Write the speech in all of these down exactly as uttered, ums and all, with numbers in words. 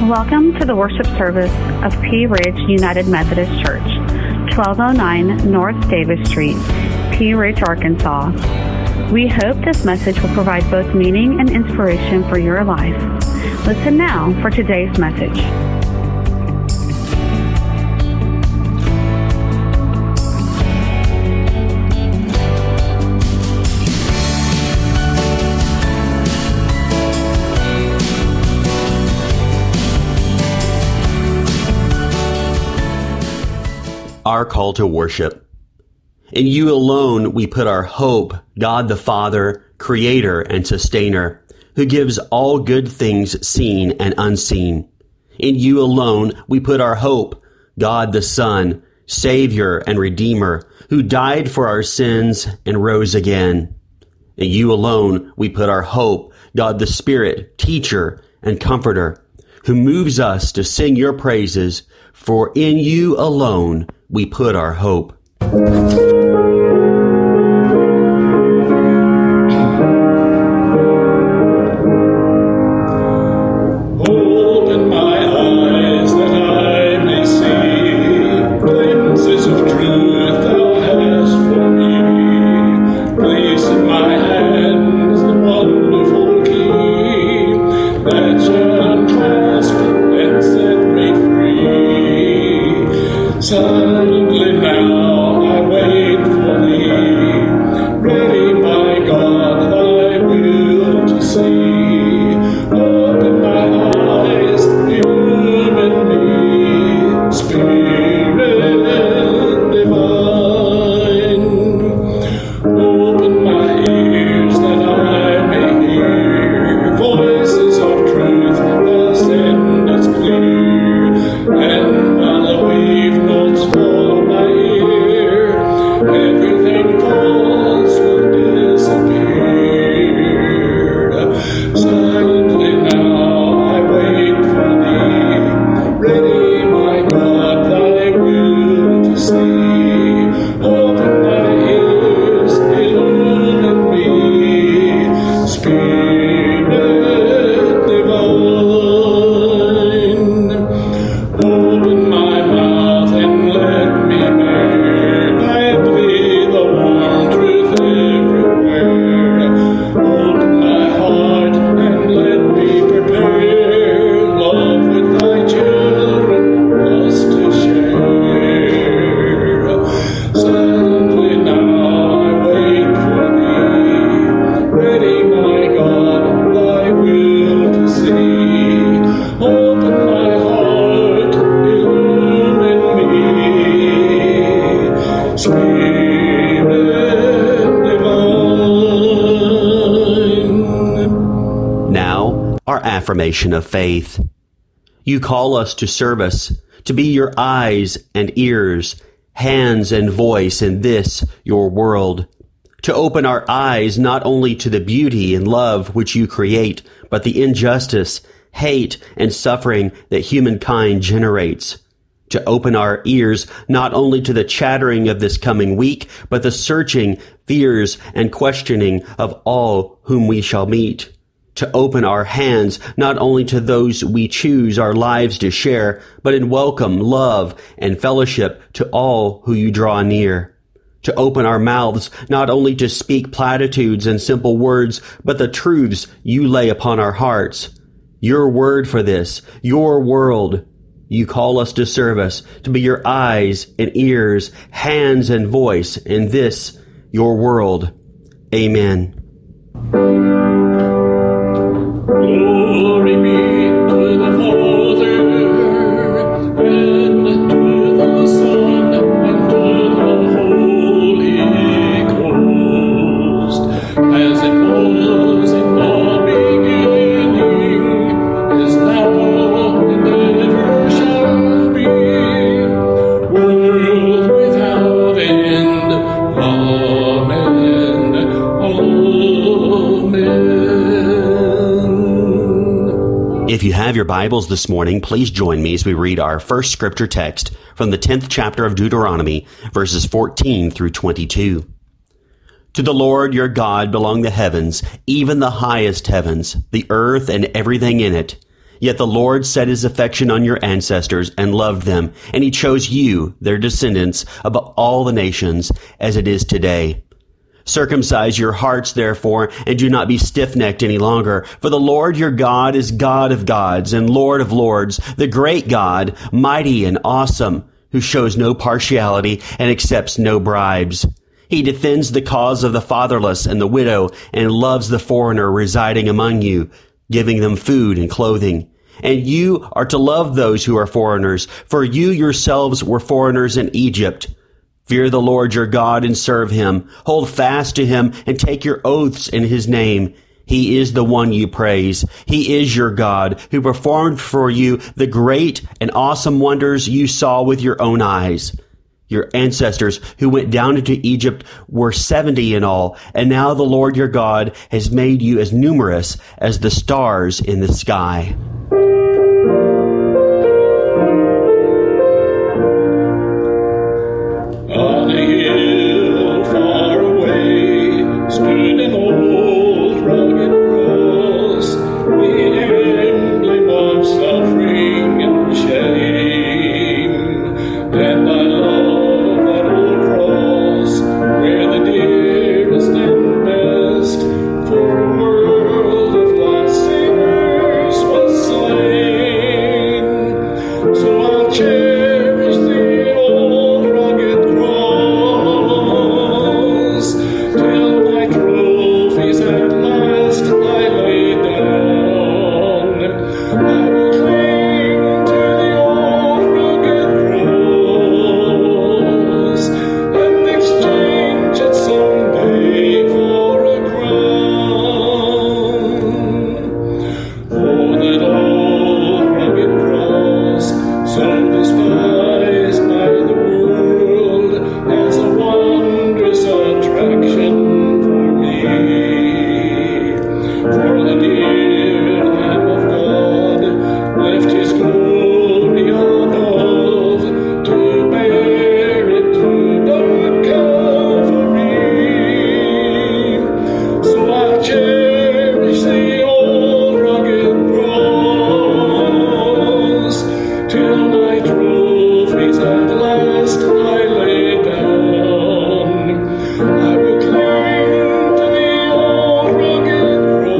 Welcome to the worship service of Pea Ridge United Methodist Church, twelve oh nine North Davis Street, Pea Ridge, Arkansas. We hope this message will provide both meaning and inspiration for your life. Listen now for today's message. Our call to worship. In you alone we put our hope, God the Father, Creator and Sustainer, who gives all good things seen and unseen. In you alone we put our hope, God the Son, Savior and Redeemer, who died for our sins and rose again. In you alone we put our hope, God the Spirit, Teacher and Comforter, who moves us to sing your praises, for in you alone we put our hope. Open my eyes that I may see glimpses of truth thou hast for me. Place in my hands the wonderful key that shall unclasp and set me free. Silently now I wait for thee, ready, my God, thy will to see. Open my eyes, illumine me, Spirit divine. Open my ears that I may hear voices of truth thou sendest clear, and while the wave notes fall on my ear, everything false will disappear. Silently now I wait for thee, ready, my God, thy will to see. Open my ears, illumine me, Spirit divine. Open my mouth and let me bear gladly the warm truth everywhere. Open my heart and let me prepare love with thy children thus to share. Silently now I wait for thee, ready, my God, thy will to see. Open my heart, illumine me, Spirit divine. Now, our affirmation of faith. You call us to service, to be your eyes and ears, hands and voice in this, your world. To open our eyes not only to the beauty and love which you create, but the injustice, hate, and suffering that humankind generates. To open our ears not only to the chattering of this coming week, but the searching, fears, and questioning of all whom we shall meet. To open our hands not only to those we choose our lives to share, but in welcome, love, and fellowship to all who you draw near. To open our mouths not only to speak platitudes and simple words, but the truths you lay upon our hearts. Your word for this, your world. You call us to service, to be your eyes and ears, hands and voice in this, your world. Amen. Glory be to the Father, and to the Son, and to the Holy Ghost, as it was in the beginning, is now, and ever shall be, world without end. Amen. Amen. If you have your Bibles this morning, please join me as we read our first scripture text from the tenth chapter of Deuteronomy, verses fourteen through twenty-two. To the Lord your God belong the heavens, even the highest heavens, the earth and everything in it. Yet the Lord set his affection on your ancestors and loved them, and he chose you, their descendants, above all the nations, as it is today. Circumcise your hearts, therefore, and do not be stiff-necked any longer. For the Lord your God is God of gods and Lord of lords, the great God, mighty and awesome, who shows no partiality and accepts no bribes. He defends the cause of the fatherless and the widow and loves the foreigner residing among you, giving them food and clothing. And you are to love those who are foreigners, for you yourselves were foreigners in Egypt. Fear the Lord your God and serve him. Hold fast to him and take your oaths in his name. He is the one you praise. He is your God, who performed for you the great and awesome wonders you saw with your own eyes. Your ancestors who went down into Egypt were seventy in all, and now the Lord your God has made you as numerous as the stars in the sky. On a hill far away stood an old rugged cross, the emblem of suffering and shame. And I love that old cross, where the dearest and best for a world of lost sinners was slain. So I'll cherish the old rugged cross till my trophies at last I lay down. I will cling to the old rugged cross and exchange it someday for a crown. Oh, that old rugged cross, so despised by the world, as a wondrous attraction for me. For the dear Lamb of God left his glory above to bear it to the Calvary. So I'll cherish the old rugged cross till my trophies at last I lay down. I will cling to the old rugged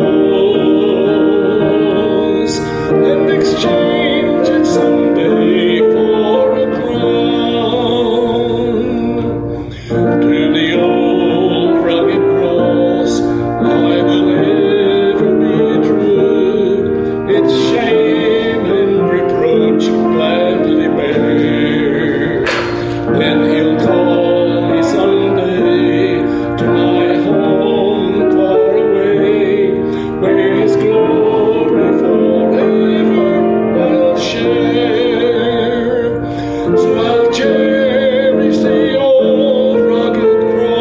cross and exchange it someday for a crown. To the old rugged cross I will ever be true, its shame and reproach gladly bear. Then he'll call me someday to my home far away, where his glory forever I'll share. So I'll cherish the old rugged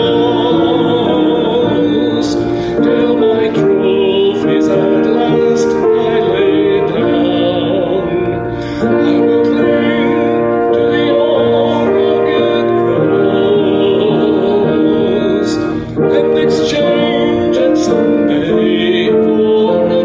cross till my trophies at last I lay down. I will cling to the old rugged cross and exchange it someday for a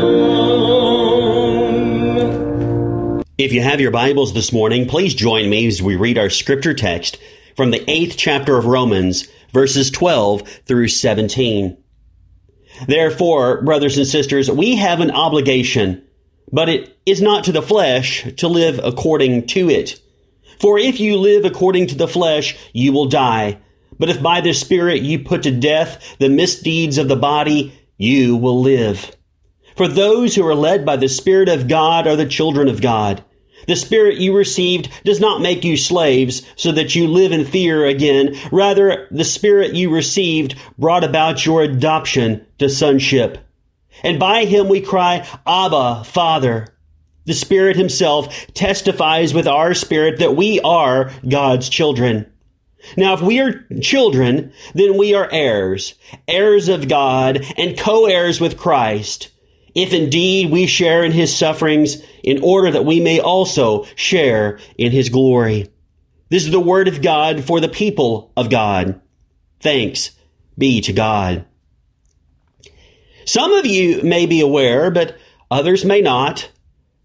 crown. If you have your Bibles this morning, please join me as we read our scripture text from the eighth chapter of Romans, verses twelve through seventeen. Therefore, brothers and sisters, we have an obligation, but it is not to the flesh to live according to it. For if you live according to the flesh, you will die. But if by the Spirit you put to death the misdeeds of the body, you will live. For those who are led by the Spirit of God are the children of God. The Spirit you received does not make you slaves so that you live in fear again. Rather, the Spirit you received brought about your adoption to sonship. And by him we cry, Abba, Father. The Spirit himself testifies with our spirit that we are God's children. Now, if we are children, then we are heirs, heirs of God and co-heirs with Christ, if indeed we share in his sufferings, in order that we may also share in his glory. This is the word of God for the people of God. Thanks be to God. Some of you may be aware, but others may not,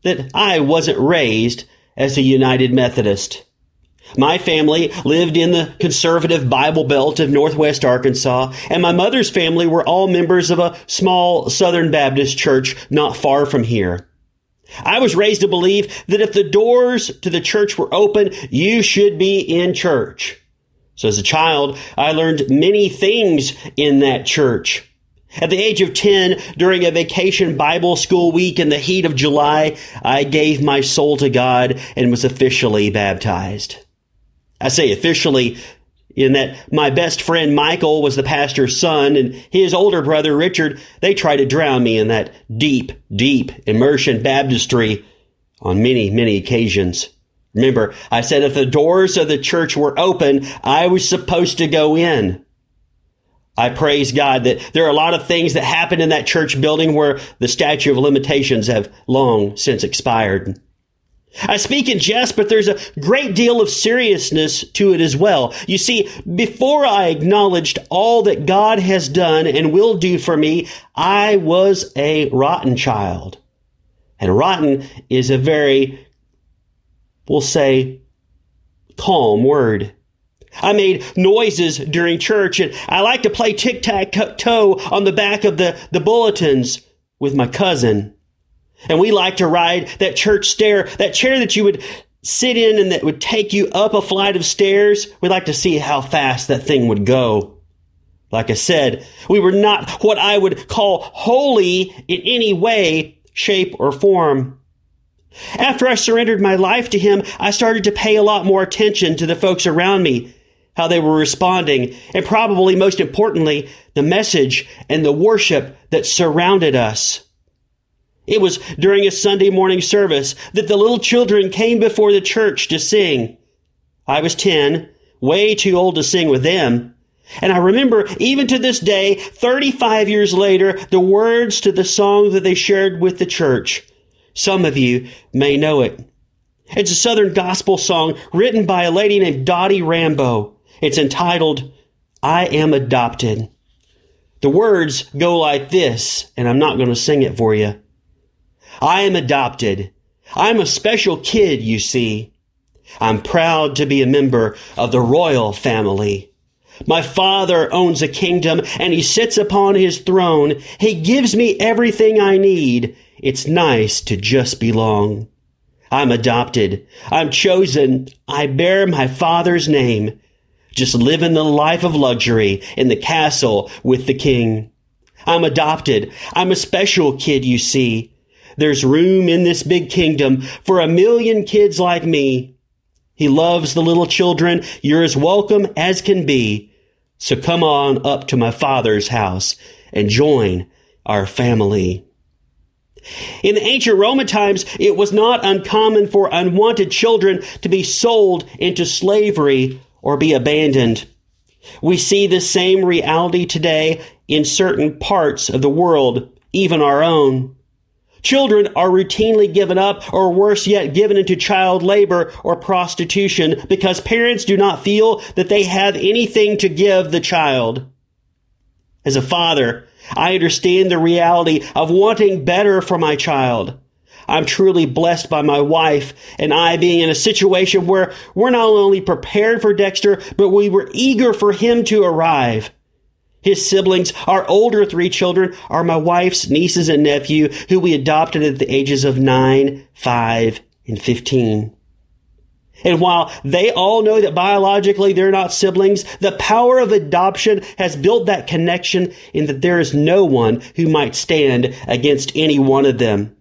that I wasn't raised as a United Methodist. My family lived in the conservative Bible Belt of Northwest Arkansas, and my mother's family were all members of a small Southern Baptist church not far from here. I was raised to believe that if the doors to the church were open, you should be in church. So as a child, I learned many things in that church. At the age of ten, during a vacation Bible school week in the heat of July, I gave my soul to God and was officially baptized. I say officially in that my best friend Michael was the pastor's son, and his older brother Richard, they tried to drown me in that deep, deep immersion baptistry on many, many occasions. Remember, I said if the doors of the church were open, I was supposed to go in. I praise God that there are a lot of things that happen in that church building where the statute of limitations have long since expired. I speak in jest, but there's a great deal of seriousness to it as well. You see, before I acknowledged all that God has done and will do for me, I was a rotten child. And rotten is a very, we'll say, calm word. I made noises during church, and I like to play tic-tac-toe on the back of the, the bulletins with my cousin. And we like to ride that church stair, that chair that you would sit in and that would take you up a flight of stairs. We like to see how fast that thing would go. Like I said, we were not what I would call holy in any way, shape, or form. After I surrendered my life to Him, I started to pay a lot more attention to the folks around me, how they were responding, and probably most importantly, the message and the worship that surrounded us. It was during a Sunday morning service that the little children came before the church to sing. I was ten, way too old to sing with them. And I remember, even to this day, thirty-five years later, the words to the song that they shared with the church. Some of you may know it. It's a Southern gospel song written by a lady named Dottie Rambo. It's entitled, I Am Adopted. The words go like this, and I'm not going to sing it for you. I am adopted. I'm a special kid, you see. I'm proud to be a member of the royal family. My father owns a kingdom, and he sits upon his throne. He gives me everything I need. It's nice to just belong. I'm adopted. I'm chosen. I bear my father's name. Just living the life of luxury in the castle with the king. I'm adopted. I'm a special kid, you see. There's room in this big kingdom for a million kids like me. He loves the little children. You're as welcome as can be. So come on up to my father's house and join our family. In the ancient Roman times, it was not uncommon for unwanted children to be sold into slavery or be abandoned. We see the same reality today in certain parts of the world, even our own. Children are routinely given up, or worse yet, given into child labor or prostitution because parents do not feel that they have anything to give the child. As a father, I understand the reality of wanting better for my child. I'm truly blessed by my wife and I being in a situation where we're not only prepared for Dexter, but we were eager for him to arrive. His siblings, our older three children, are my wife's nieces and nephew, who we adopted at the ages of nine, five, and fifteen. And while they all know that biologically they're not siblings, the power of adoption has built that connection in that there is no one who might stand against any one of them.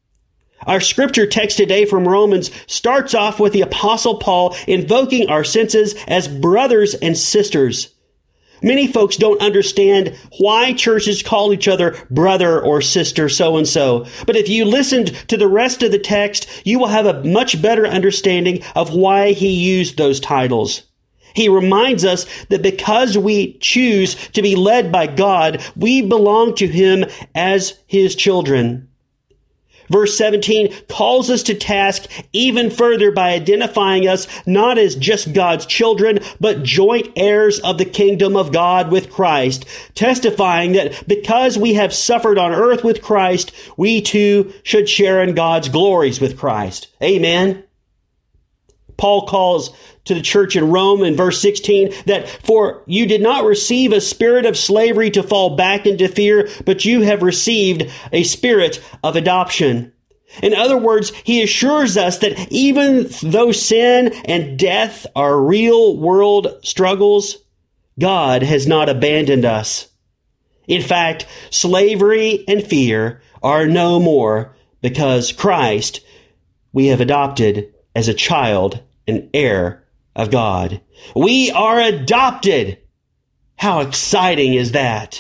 Our scripture text today from Romans starts off with the Apostle Paul invoking our senses as brothers and sisters. Many folks don't understand why churches call each other brother or sister so-and-so. But if you listened to the rest of the text, you will have a much better understanding of why he used those titles. He reminds us that because we choose to be led by God, we belong to him as his children. Verse seventeen calls us to task even further by identifying us not as just God's children, but joint heirs of the kingdom of God with Christ, testifying that because we have suffered on earth with Christ, we too should share in God's glories with Christ. Amen. Paul calls to the church in Rome in verse sixteen that, "For you did not receive a spirit of slavery to fall back into fear, but you have received a spirit of adoption." In other words, he assures us that even though sin and death are real world struggles, God has not abandoned us. In fact, slavery and fear are no more because Christ we have adopted as a child and heir of God. We are adopted. How exciting is that?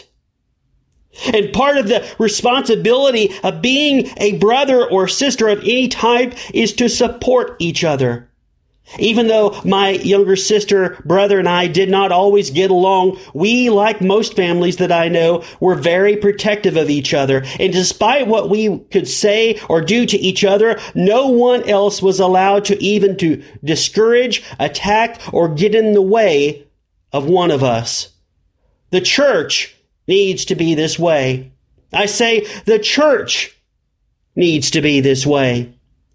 And part of the responsibility of being a brother or sister of any type is to support each other. Even though my younger sister, brother, and I did not always get along, we, like most families that I know, were very protective of each other. And despite what we could say or do to each other, no one else was allowed to even to discourage, attack, or get in the way of one of us. The church needs to be this way. I say the church needs to be this way.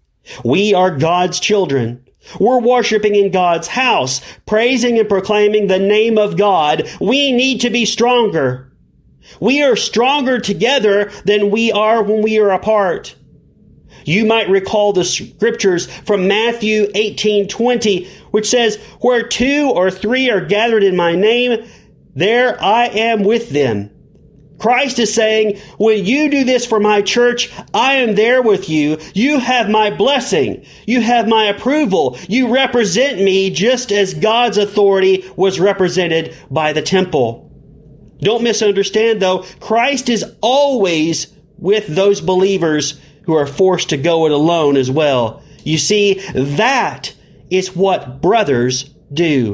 We are God's children. We're worshiping in God's house, praising and proclaiming the name of God. We need to be stronger. We are stronger together than we are when we are apart. You might recall the scriptures from Matthew eighteen twenty, which says, "Where two or three are gathered in my name, there I am with them." Christ is saying, when you do this for my church, I am there with you. You have my blessing. You have my approval. You represent me just as God's authority was represented by the temple. Don't misunderstand, though. Christ is always with those believers who are forced to go it alone as well. You see, that is what brothers do.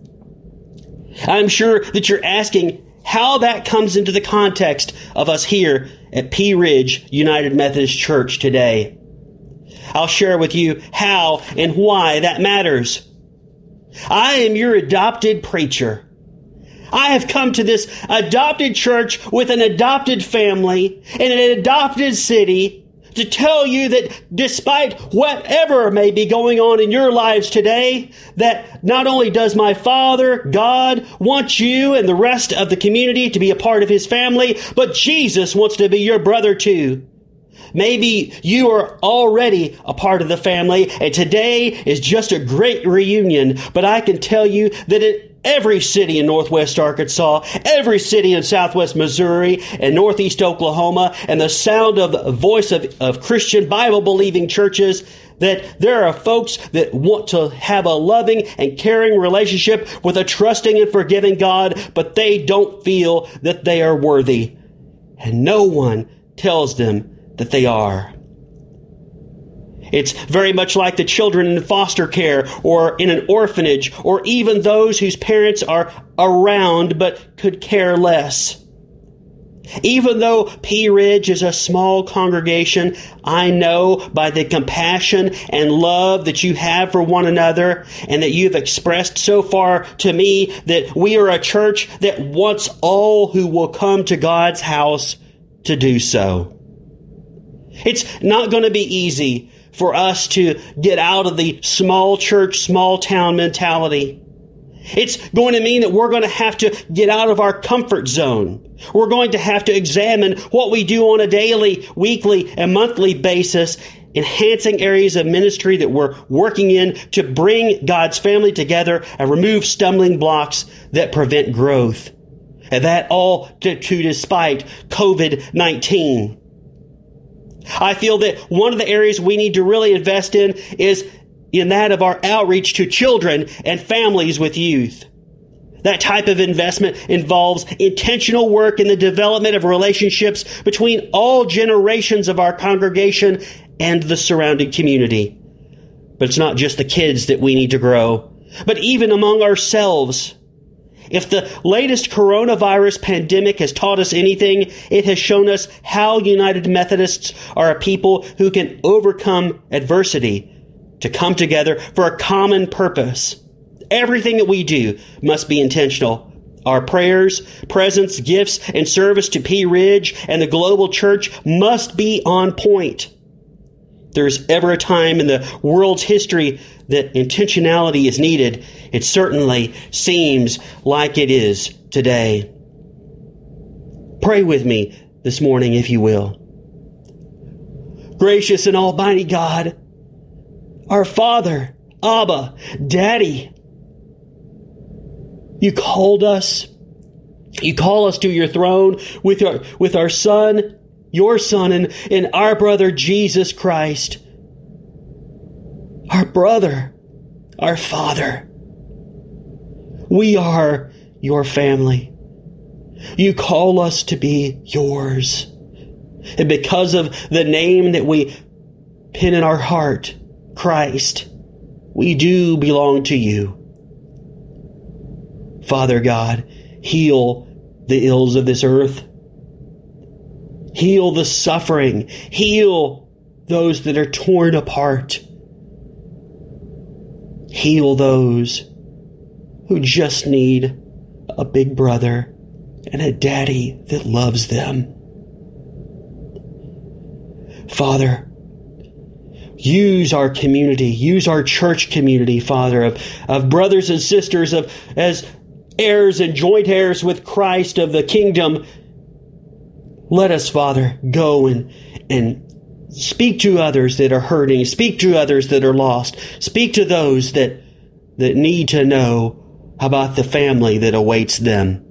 I'm sure that you're asking how that comes into the context of us here at Pea Ridge United Methodist Church today. I'll share with you how and why that matters. I am your adopted preacher. I have come to this adopted church with an adopted family in an adopted city to tell you that despite whatever may be going on in your lives today, that not only does my Father, God, want you and the rest of the community to be a part of His family, but Jesus wants to be your brother too. Maybe you are already a part of the family, and today is just a great reunion, but I can tell you that in every city in Northwest Arkansas, every city in Southwest Missouri and Northeast Oklahoma, and the sound of the voice of, of Christian Bible-believing churches, that there are folks that want to have a loving and caring relationship with a trusting and forgiving God, but they don't feel that they are worthy. And no one tells them that they are. It's very much like the children in foster care or in an orphanage, or even those whose parents are around but could care less. Even though Pea Ridge is a small congregation, I know by the compassion and love that you have for one another and that you've expressed so far to me that we are a church that wants all who will come to God's house to do so. It's not going to be easy for us to get out of the small church, small town mentality. It's going to mean that we're going to have to get out of our comfort zone. We're going to have to examine what we do on a daily, weekly, and monthly basis, enhancing areas of ministry that we're working in to bring God's family together and remove stumbling blocks that prevent growth. And that all to, to despite covid nineteen. I feel that one of the areas we need to really invest in is in that of our outreach to children and families with youth. That type of investment involves intentional work in the development of relationships between all generations of our congregation and the surrounding community. But it's not just the kids that we need to grow, but even among ourselves. If the latest coronavirus pandemic has taught us anything, it has shown us how United Methodists are a people who can overcome adversity to come together for a common purpose. Everything that we do must be intentional. Our prayers, presence, gifts, and service to Pea Ridge and the global church must be on point. There's ever a time in the world's history that intentionality is needed. It certainly seems like it is today. Pray with me this morning, if you will. Gracious and almighty God, our Father, Abba, Daddy, you called us. You call us to your throne with our, with our Son, your Son, and, and our brother Jesus Christ. Our brother, our Father. We are your family. You call us to be yours. And because of the name that we pin in our heart, Christ, we do belong to you. Father God, heal the ills of this earth. Heal the suffering. Heal those that are torn apart. Heal those who just need a big brother and a daddy that loves them. Father, use our community, use our church community, Father, of, of brothers and sisters, of as heirs and joint heirs with Christ of the kingdom. Let us, Father, go and, and speak to others that are hurting. Speak to others that are lost. Speak to those that, that need to know about the family that awaits them.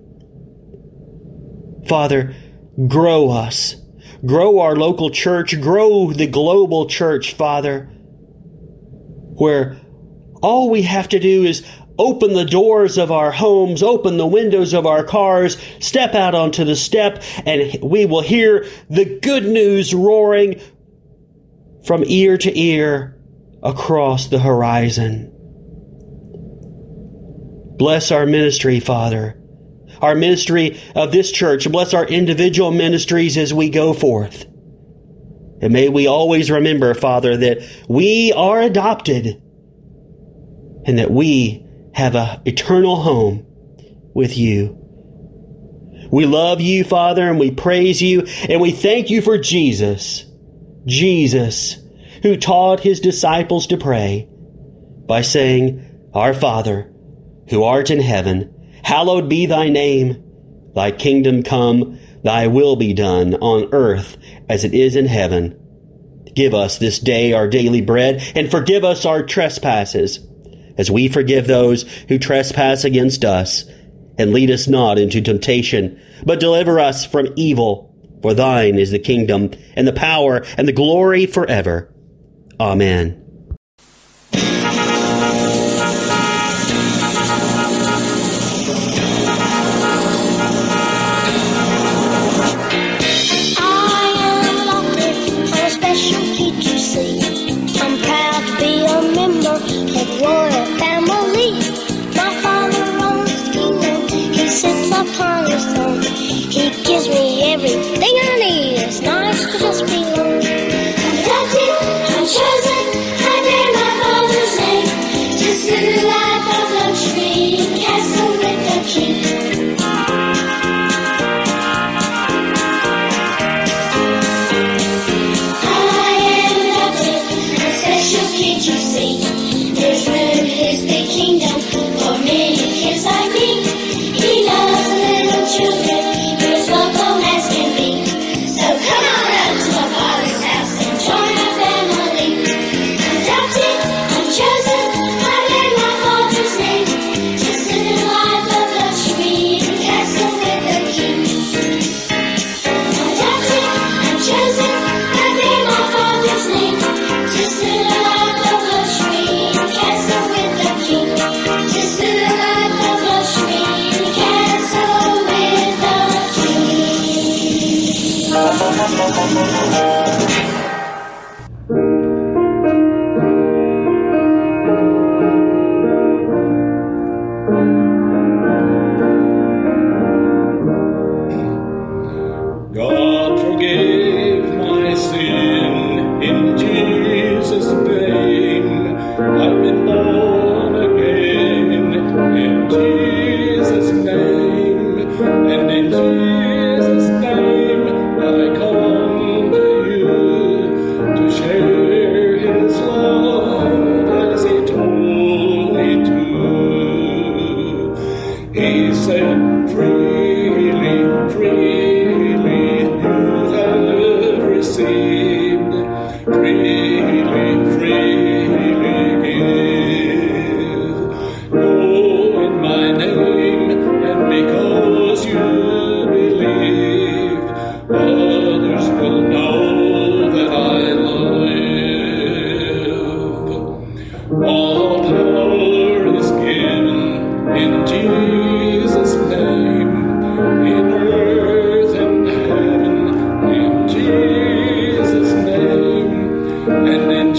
Father, grow us. Grow our local church. Grow the global church, Father, where all we have to do is open the doors of our homes, open the windows of our cars, step out onto the step, and we will hear the good news roaring from ear to ear across the horizon. Bless our ministry, Father, our ministry of this church. Bless our individual ministries as we go forth. And may we always remember, Father, that we are adopted and that we have an eternal home with you. We love you, Father, and we praise you, and we thank you for Jesus. Jesus, who taught his disciples to pray by saying, Our Father, who art in heaven, hallowed be thy name. Thy kingdom come, thy will be done on earth as it is in heaven. Give us this day our daily bread, and forgive us our trespasses, as we forgive those who trespass against us. And lead us not into temptation, but deliver us from evil. For thine is the kingdom, and the power, and the glory forever. Amen.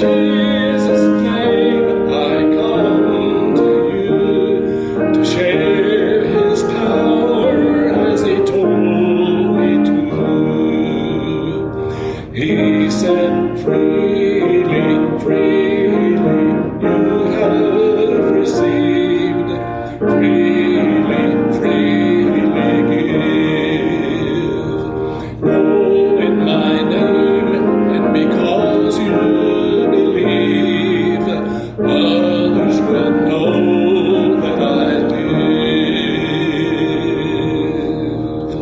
Jesus' name I come to you to share his power as he told me to. He said, freely, freely you have received, freely, freely give. Go in my name, and because you believe, others will know that I live.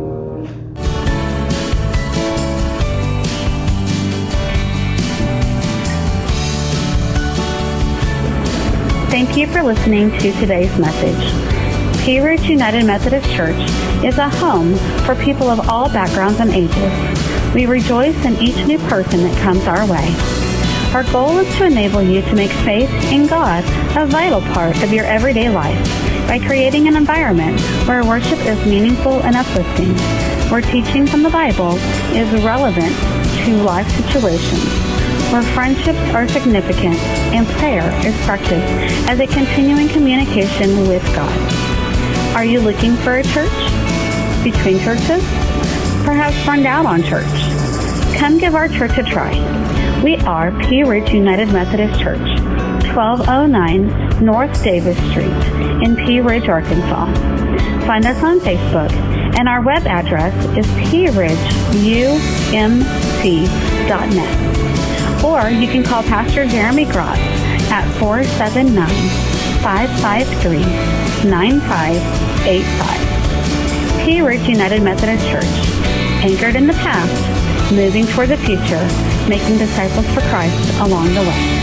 Thank you for listening to today's message. Pea Ridge United Methodist Church is a home for people of all backgrounds and ages. We rejoice in each new person that comes our way. Our goal is to enable you to make faith in God a vital part of your everyday life by creating an environment where worship is meaningful and uplifting, where teaching from the Bible is relevant to life situations, where friendships are significant and prayer is practiced as a continuing communication with God. Are you looking for a church? Between churches? Perhaps burned out on church? Come give our church a try. We are Pea Ridge United Methodist Church, twelve oh nine North Davis Street in Pea Ridge, Arkansas. Find us on Facebook, and our web address is pea ridge u m c dot net. Or you can call Pastor Jeremy Grotz at four seven nine, five five three, nine five eight five. Pea Ridge United Methodist Church, anchored in the past, moving toward the future, making disciples for Christ along the way.